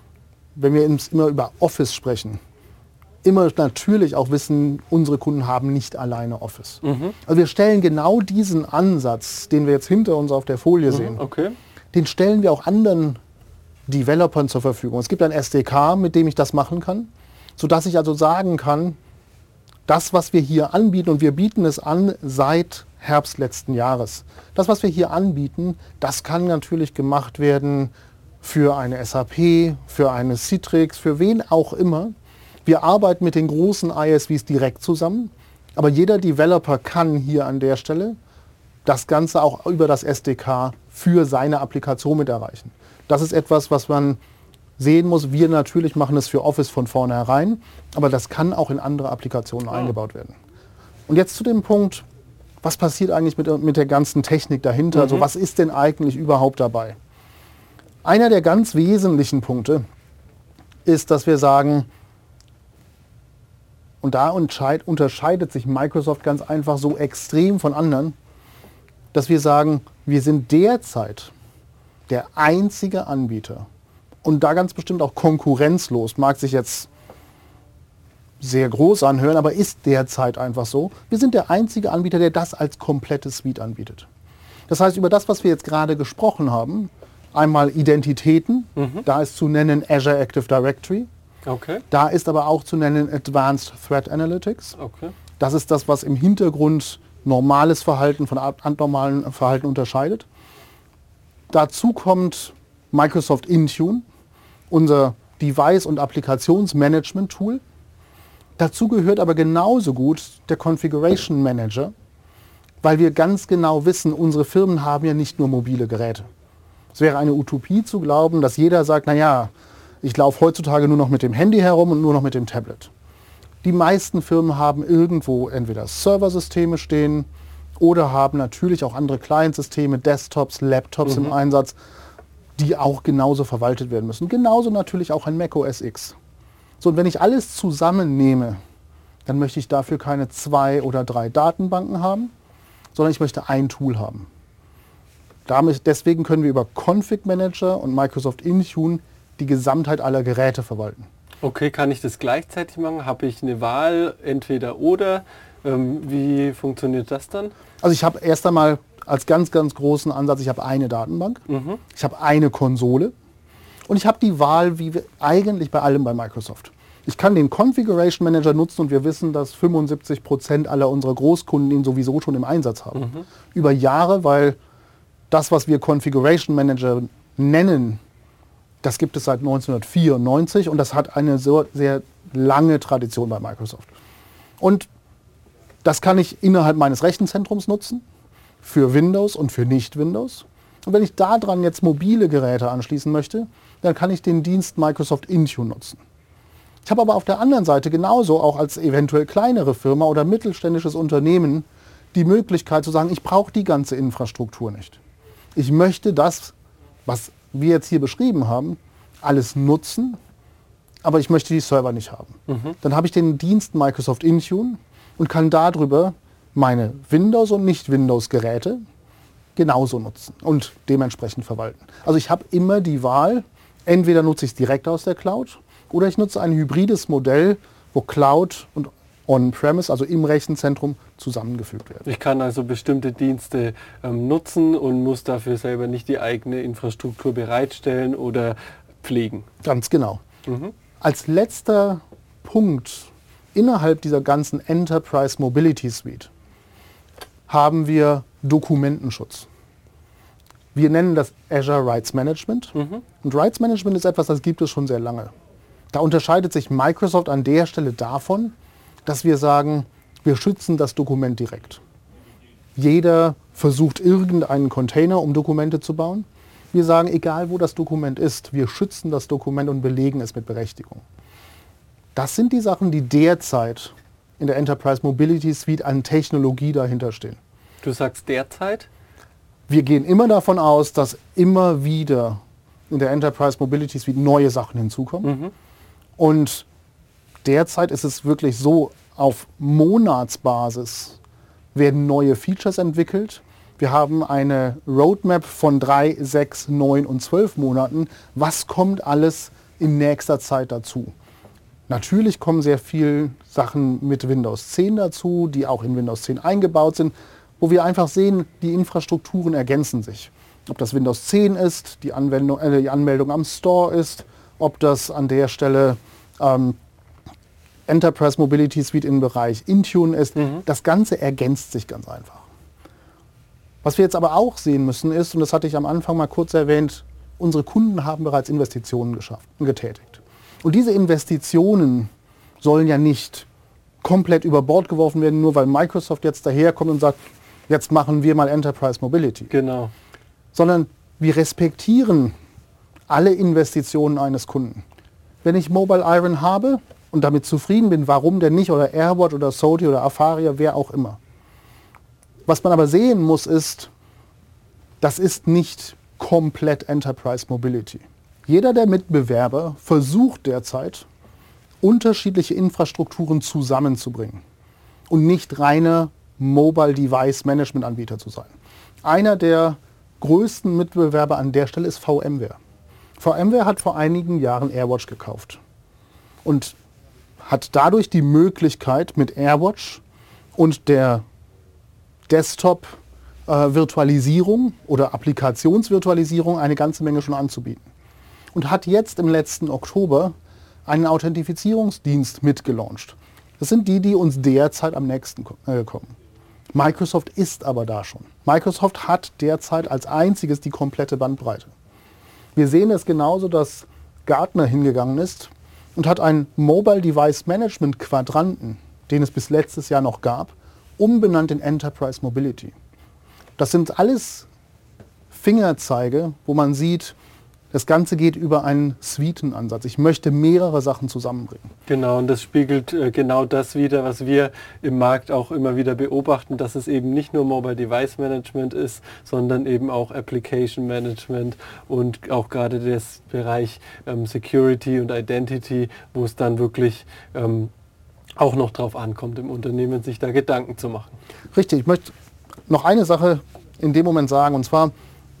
Speaker 2: wenn wir immer über Office sprechen, immer natürlich auch wissen, unsere Kunden haben nicht alleine Office. Mhm. Also wir stellen genau diesen Ansatz, den wir jetzt hinter uns auf der Folie
Speaker 1: Mhm,
Speaker 2: sehen,
Speaker 1: okay.
Speaker 2: den stellen wir auch anderen Developern zur Verfügung. Es gibt ein S D K, mit dem ich das machen kann, sodass ich also sagen kann, das, was wir hier anbieten, und wir bieten es an seit Herbst letzten Jahres, das, was wir hier anbieten, das kann natürlich gemacht werden für eine S A P, für eine Citrix, für wen auch immer. Wir arbeiten mit den großen I S Vs direkt zusammen, aber jeder Developer kann hier an der Stelle das Ganze auch über das S D K für seine Applikation mit erreichen. Das ist etwas, was man sehen muss. Wir natürlich machen es für Office von vornherein, aber das kann auch in andere Applikationen oh. eingebaut werden. Und jetzt zu dem Punkt, was passiert eigentlich mit, mit der ganzen Technik dahinter? Mhm. Also was ist denn eigentlich überhaupt dabei? Einer der ganz wesentlichen Punkte ist, dass wir sagen, und da unterscheidet sich Microsoft ganz einfach so extrem von anderen, dass wir sagen, wir sind derzeit der einzige Anbieter und da ganz bestimmt auch konkurrenzlos, mag sich jetzt sehr groß anhören, aber ist derzeit einfach so. Wir sind der einzige Anbieter, der das als komplette Suite anbietet. Das heißt, über das, was wir jetzt gerade gesprochen haben, einmal Identitäten, mhm. da ist zu nennen Azure Active Directory.
Speaker 1: Okay.
Speaker 2: Da ist aber auch zu nennen Advanced Threat Analytics.
Speaker 1: Okay.
Speaker 2: Das ist das, was im Hintergrund normales Verhalten von abnormalen Verhalten unterscheidet. Dazu kommt Microsoft Intune, unser Device- und Applikationsmanagement-Tool. Dazu gehört aber genauso gut der Configuration Manager, weil wir ganz genau wissen, unsere Firmen haben ja nicht nur mobile Geräte. Es wäre eine Utopie zu glauben, dass jeder sagt, naja, ich laufe heutzutage nur noch mit dem Handy herum und nur noch mit dem Tablet. Die meisten Firmen haben irgendwo entweder Serversysteme stehen oder haben natürlich auch andere Clientsysteme, Desktops, Laptops mhm. im Einsatz, die auch genauso verwaltet werden müssen. Genauso natürlich auch ein Mac O S X. So, und wenn ich alles zusammennehme, dann möchte ich dafür keine zwei oder drei Datenbanken haben, sondern ich möchte ein Tool haben. Damit, deswegen können wir über Config Manager und Microsoft Intune die Gesamtheit aller Geräte verwalten.
Speaker 1: Okay, kann ich das gleichzeitig machen? Habe ich eine Wahl, entweder oder? Ähm, wie funktioniert das dann?
Speaker 2: Also ich habe erst einmal als ganz, ganz großen Ansatz, ich habe eine Datenbank, mhm. ich habe eine Konsole und ich habe die Wahl, wie wir eigentlich bei allem bei Microsoft. Ich kann den Configuration Manager nutzen und wir wissen, dass fünfundsiebzig Prozent aller unserer Großkunden ihn sowieso schon im Einsatz haben. Mhm. Über Jahre, weil das, was wir Configuration Manager nennen, das gibt es seit neunzehnhundertvierundneunzig und das hat eine so sehr lange Tradition bei Microsoft. Und das kann ich innerhalb meines Rechenzentrums nutzen, für Windows und für Nicht-Windows. Und wenn ich daran jetzt mobile Geräte anschließen möchte, dann kann ich den Dienst Microsoft Intune nutzen. Ich habe aber auf der anderen Seite genauso auch als eventuell kleinere Firma oder mittelständisches Unternehmen die Möglichkeit zu sagen, ich brauche die ganze Infrastruktur nicht. Ich möchte das, was wir jetzt hier beschrieben haben, alles nutzen, aber ich möchte die Server nicht haben. Mhm. Dann habe ich den Dienst Microsoft Intune und kann darüber meine Windows- und Nicht-Windows-Geräte genauso nutzen und dementsprechend verwalten. Also ich habe immer die Wahl, entweder nutze ich es direkt aus der Cloud oder ich nutze ein hybrides Modell, wo Cloud und on-premise, also im Rechenzentrum, zusammengefügt werden.
Speaker 1: Ich kann also bestimmte Dienste ähm, nutzen und muss dafür selber nicht die eigene Infrastruktur bereitstellen oder pflegen.
Speaker 2: Ganz genau.
Speaker 1: Mhm.
Speaker 2: Als letzter Punkt innerhalb dieser ganzen Enterprise Mobility Suite haben wir Dokumentenschutz. Wir nennen das Azure Rights Management.
Speaker 1: Mhm.
Speaker 2: Und Rights Management ist etwas, das gibt es schon sehr lange. Da unterscheidet sich Microsoft an der Stelle davon, dass wir sagen, wir schützen das Dokument direkt. Jeder versucht irgendeinen Container, um Dokumente zu bauen. Wir sagen, egal wo das Dokument ist, wir schützen das Dokument und belegen es mit Berechtigung. Das sind die Sachen, die derzeit in der Enterprise Mobility Suite an Technologie dahinter stehen.
Speaker 1: Du sagst derzeit?
Speaker 2: Wir gehen immer davon aus, dass immer wieder in der Enterprise Mobility Suite neue Sachen hinzukommen.
Speaker 1: Mhm.
Speaker 2: Und derzeit ist es wirklich so, auf Monatsbasis werden neue Features entwickelt. Wir haben eine Roadmap von drei, sechs, neun und zwölf Monaten. Was kommt alles in nächster Zeit dazu? Natürlich kommen sehr viele Sachen mit Windows zehn dazu, die auch in Windows zehn eingebaut sind, wo wir einfach sehen, die Infrastrukturen ergänzen sich. Ob das Windows zehn ist, die, Anwendung, äh, die Anmeldung am Store ist, ob das an der Stelle ähm, Enterprise Mobility Suite im Bereich Intune ist. Mhm. Das Ganze ergänzt sich ganz einfach. Was wir jetzt aber auch sehen müssen ist, und das hatte ich am Anfang mal kurz erwähnt, unsere Kunden haben bereits Investitionen geschafft und getätigt. Und diese Investitionen sollen ja nicht komplett über Bord geworfen werden, nur weil Microsoft jetzt daherkommt und sagt, jetzt machen wir mal Enterprise Mobility.
Speaker 1: Genau.
Speaker 2: Sondern wir respektieren alle Investitionen eines Kunden. Wenn ich Mobile Iron habe und damit zufrieden bin, warum denn nicht? Oder AirWatch oder Soti oder Afaria, wer auch immer. Was man aber sehen muss ist, das ist nicht komplett Enterprise Mobility. Jeder der Mitbewerber versucht derzeit, unterschiedliche Infrastrukturen zusammenzubringen und nicht reine Mobile Device Management Anbieter zu sein. Einer der größten Mitbewerber an der Stelle ist VMware. VMware hat vor einigen Jahren AirWatch gekauft und hat dadurch die Möglichkeit, mit AirWatch und der Desktop-Virtualisierung oder Applikationsvirtualisierung eine ganze Menge schon anzubieten. Und hat jetzt im letzten Oktober einen Authentifizierungsdienst mitgelauncht. Das sind die, die uns derzeit am nächsten äh, kommen. Microsoft ist aber da schon. Microsoft hat derzeit als einziges die komplette Bandbreite. Wir sehen es genauso, dass Gartner hingegangen ist und hat einen Mobile Device Management Quadranten, den es bis letztes Jahr noch gab, umbenannt in Enterprise Mobility. Das sind alles Fingerzeige, wo man sieht, das Ganze geht über einen Suitenansatz. Ich möchte mehrere Sachen zusammenbringen.
Speaker 1: Genau, und das spiegelt äh, genau das wider, was wir im Markt auch immer wieder beobachten, dass es eben nicht nur Mobile Device Management ist, sondern eben auch Application Management und auch gerade der Bereich ähm, Security und Identity, wo es dann wirklich ähm, auch noch drauf ankommt, im Unternehmen sich da Gedanken zu machen.
Speaker 2: Richtig, ich möchte noch eine Sache in dem Moment sagen, und zwar,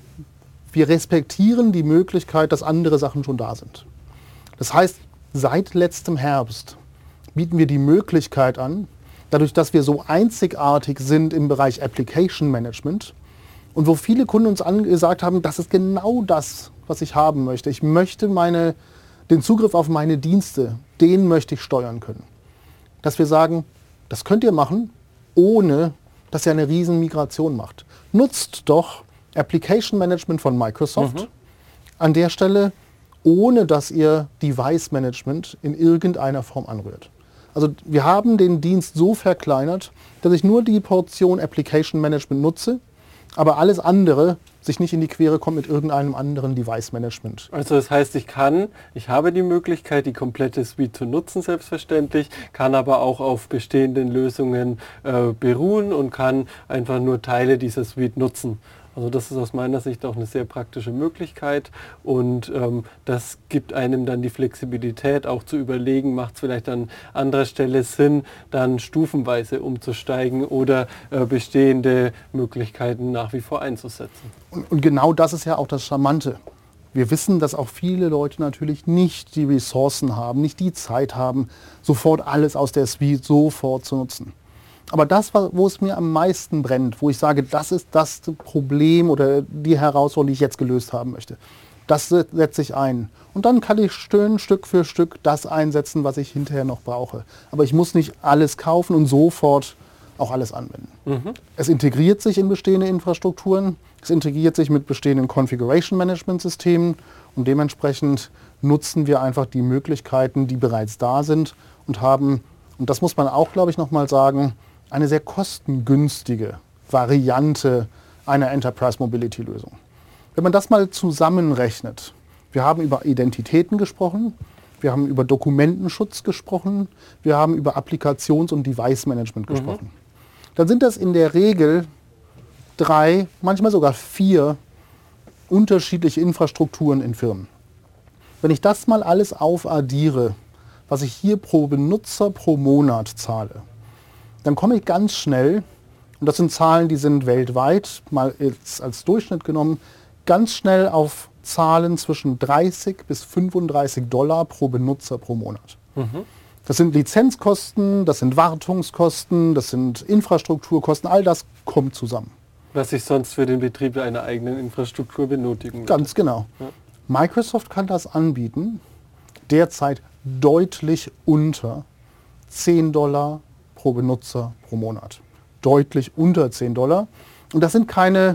Speaker 2: wir respektieren die Möglichkeit, dass andere Sachen schon da sind. Das heißt, seit letztem Herbst bieten wir die Möglichkeit an, dadurch, dass wir so einzigartig sind im Bereich Application Management und wo viele Kunden uns gesagt haben, das ist genau das, was ich haben möchte. Ich möchte meine, den Zugriff auf meine Dienste, den möchte ich steuern können. Dass wir sagen, das könnt ihr machen, ohne dass ihr eine riesen Migration macht. Nutzt doch Application Management von Microsoft mhm. an der Stelle, ohne dass ihr Device Management in irgendeiner Form anrührt. Also wir haben den Dienst so verkleinert, dass ich nur die Portion Application Management nutze, aber alles andere sich nicht in die Quere kommt mit irgendeinem anderen Device Management.
Speaker 1: Also das heißt, ich kann, ich habe die Möglichkeit, die komplette Suite zu nutzen, selbstverständlich, kann aber auch auf bestehenden Lösungen äh, beruhen und kann einfach nur Teile dieser Suite nutzen. Also das ist aus meiner Sicht auch eine sehr praktische Möglichkeit und ähm, das gibt einem dann die Flexibilität, auch zu überlegen, macht es vielleicht an anderer Stelle Sinn, dann stufenweise umzusteigen oder äh, bestehende Möglichkeiten nach wie vor einzusetzen.
Speaker 2: Und, und genau das ist ja auch das Charmante. Wir wissen, dass auch viele Leute natürlich nicht die Ressourcen haben, nicht die Zeit haben, sofort alles aus der Suite sofort zu nutzen. Aber das, wo es mir am meisten brennt, wo ich sage, das ist das Problem oder die Herausforderung, die ich jetzt gelöst haben möchte, das setze ich ein. Und dann kann ich schön Stück für Stück das einsetzen, was ich hinterher noch brauche. Aber ich muss nicht alles kaufen und sofort auch alles anwenden. Mhm. Es integriert sich in bestehende Infrastrukturen, es integriert sich mit bestehenden Configuration Management Systemen und dementsprechend nutzen wir einfach die Möglichkeiten, die bereits da sind und haben, und das muss man auch, glaube ich, nochmal sagen, eine sehr kostengünstige Variante einer Enterprise Mobility Lösung. Wenn man das mal zusammenrechnet, wir haben über Identitäten gesprochen, wir haben über Dokumentenschutz gesprochen, wir haben über Applikations- und Device-Management gesprochen. Mhm. Dann sind das in der Regel drei, manchmal sogar vier unterschiedliche Infrastrukturen in Firmen. Wenn ich das mal alles aufaddiere, was ich hier pro Benutzer pro Monat zahle, dann komme ich ganz schnell, und das sind Zahlen, die sind weltweit, mal jetzt als Durchschnitt genommen, ganz schnell auf Zahlen zwischen dreißig bis fünfunddreißig Dollar pro Benutzer pro Monat. Mhm. Das sind Lizenzkosten, das sind Wartungskosten, das sind Infrastrukturkosten, all das kommt zusammen.
Speaker 1: Was ich sonst für den Betrieb einer eigenen Infrastruktur benötigen würde.
Speaker 2: Ganz genau. Ja. Microsoft kann das anbieten, derzeit deutlich unter zehn Dollar pro Benutzer pro Monat. Deutlich unter zehn Dollar. Und das sind keine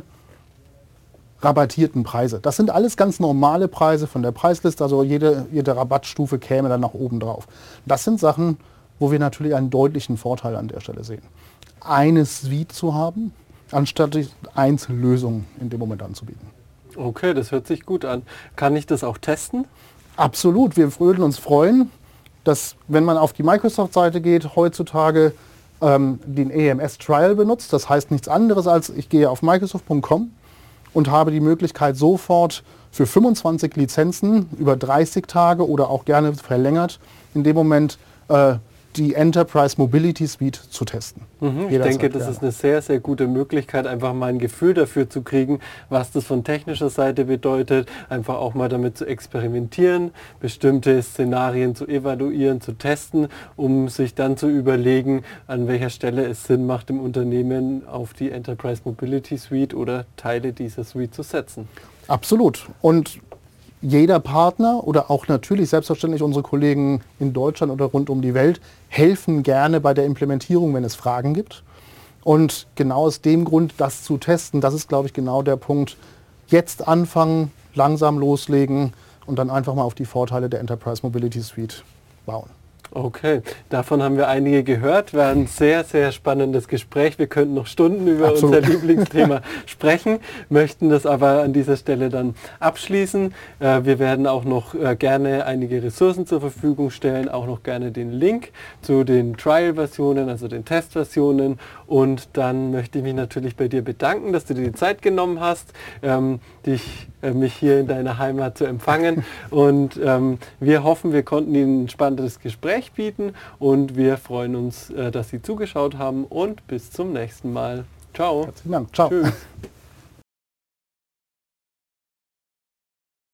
Speaker 2: rabattierten Preise. Das sind alles ganz normale Preise von der Preisliste, also jede, jede Rabattstufe käme dann nach oben drauf. Das sind Sachen, wo wir natürlich einen deutlichen Vorteil an der Stelle sehen. Eine Suite zu haben, anstatt Einzellösungen in dem Moment anzubieten.
Speaker 1: Okay, das hört sich gut an. Kann ich das auch testen?
Speaker 2: Absolut. Wir würden uns freuen, dass, wenn man auf die Microsoft-Seite geht, heutzutage ähm, den E M S-Trial benutzt. Das heißt nichts anderes als, ich gehe auf microsoft punkt com und habe die Möglichkeit, sofort für fünfundzwanzig Lizenzen über dreißig Tage oder auch gerne verlängert, in dem Moment äh, die Enterprise Mobility Suite zu testen.
Speaker 1: Mhm, ich denke, das ist eine sehr, sehr gute Möglichkeit, einfach mal ein Gefühl dafür zu kriegen, was das von technischer Seite bedeutet, einfach auch mal damit zu experimentieren, bestimmte Szenarien zu evaluieren, zu testen, um sich dann zu überlegen, an welcher Stelle es Sinn macht, im Unternehmen auf die Enterprise Mobility Suite oder Teile dieser Suite zu setzen.
Speaker 2: Absolut. Und jeder Partner oder auch natürlich selbstverständlich unsere Kollegen in Deutschland oder rund um die Welt helfen gerne bei der Implementierung, wenn es Fragen gibt. Und genau aus dem Grund, das zu testen, das ist, glaube ich, genau der Punkt. Jetzt anfangen, langsam loslegen und dann einfach mal auf die Vorteile der Enterprise Mobility Suite bauen.
Speaker 1: Okay, davon haben wir einige gehört. War ein sehr, sehr spannendes Gespräch. Wir könnten noch Stunden über Absolut. unser Lieblingsthema sprechen, möchten das aber an dieser Stelle dann abschließen. Äh, wir werden auch noch äh, gerne einige Ressourcen zur Verfügung stellen, auch noch gerne den Link zu den Trial-Versionen, also den Testversionen. Und dann möchte ich mich natürlich bei dir bedanken, dass du dir die Zeit genommen hast, ähm, dich, äh, mich hier in deiner Heimat zu empfangen. Und ähm, wir hoffen, wir konnten Ihnen ein spannendes Gespräch bieten und wir freuen uns, dass Sie zugeschaut haben und bis zum nächsten Mal. Ciao.
Speaker 2: Herzlichen Dank. Ciao.
Speaker 1: Tschüss.